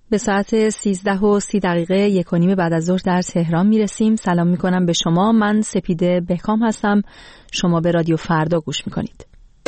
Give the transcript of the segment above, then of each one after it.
به ساعت 13:30 1:30 بعد از ظهر در تهران میرسیم. سلام میکنم به شما. من سپیده بهکام هستم. شما به رادیو فردا گوش میکنید.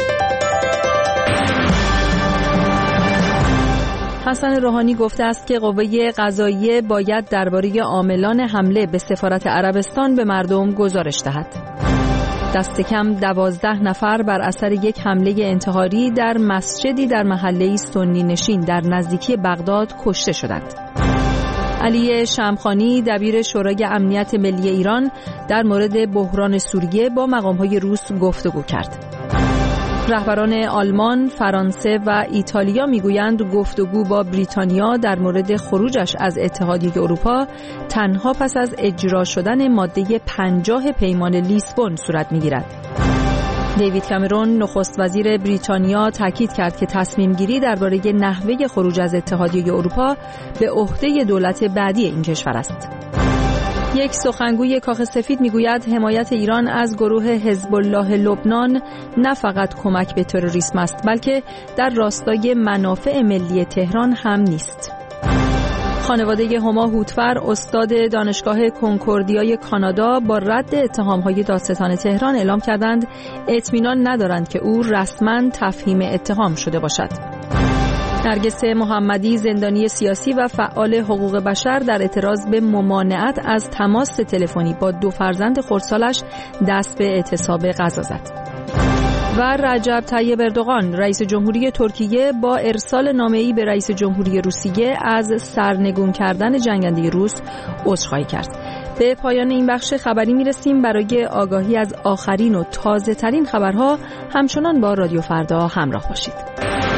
حسن روحانی گفته است که قوه قضاییه باید درباره عاملان حمله به سفارت عربستان به مردم گزارش دهد. دست کم 12 نفر بر اثر یک حمله انتحاری در مسجدی در محله سنی نشین در نزدیکی بغداد کشته شدند. علی شمخانی دبیر شورای امنیت ملی ایران در مورد بحران سوریه با مقام‌های روس گفتگو کرد. رهبران آلمان، فرانسه و ایتالیا میگویند گفتگو با بریتانیا در مورد خروجش از اتحادیه اروپا تنها پس از اجرا شدن ماده 50 پیمان لیسبون صورت میگیرد. دیوید کامرون نخست وزیر بریتانیا تاکید کرد که تصمیم گیری درباره نحوه خروج از اتحادیه اروپا به عهده دولت بعدی این کشور است. یک سخنگوی کاخ سفید میگوید حمایت ایران از گروه حزب الله لبنان نه فقط کمک به تروریسم است، بلکه در راستای منافع ملی تهران هم نیست. خانواده هما هوتفر استاد دانشگاه کنکوردیای کانادا با رد اتهام‌های دادستان تهران اعلام کردند اطمینان ندارند که او رسما تفهیم اتهام شده باشد. نرگس محمدی زندانی سیاسی و فعال حقوق بشر در اعتراض به ممانعت از تماس تلفنی با 2 فرزند خردسالش دست به اعتصاب غذا زد. و رجب طیب اردوغان رئیس جمهوری ترکیه با ارسال نامه‌ای به رئیس جمهوری روسیه از سرنگون کردن جنگنده روس عذرخواهی کرد. به پایان این بخش خبری میرسیم. برای آگاهی از آخرین و تازه‌ترین خبرها همچنان با رادیو فردا همراه باشید.